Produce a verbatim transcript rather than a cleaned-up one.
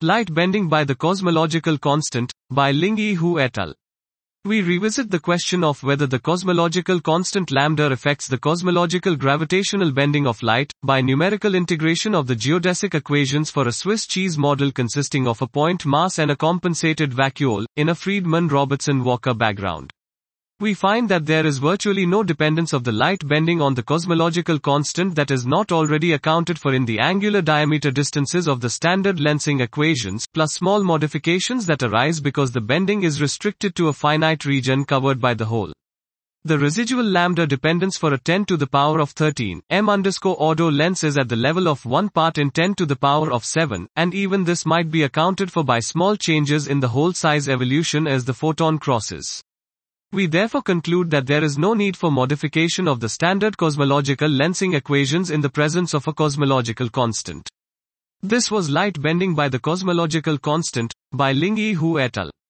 Light Bending by the Cosmological Constant, by Ling-Yi Hu et al. We revisit the question of whether the cosmological constant lambda affects the cosmological gravitational bending of light, by numerical integration of the geodesic equations for a Swiss cheese model consisting of a point mass and a compensated vacuole, in a Friedmann-Robertson-Walker background. We find that there is virtually no dependence of the light bending on the cosmological constant that is not already accounted for in the angular diameter distances of the standard lensing equations, plus small modifications that arise because the bending is restricted to a finite region covered by the hole. The residual lambda dependence for a ten to the power of thirteen, m underscore ordo lens is at the level of one part in ten to the power of seven, and even this might be accounted for by small changes in the hole size evolution as the photon crosses. We therefore conclude that there is no need for modification of the standard cosmological lensing equations in the presence of a cosmological constant. This was Light Bending by the Cosmological Constant, by Ling-Yi Hu et al.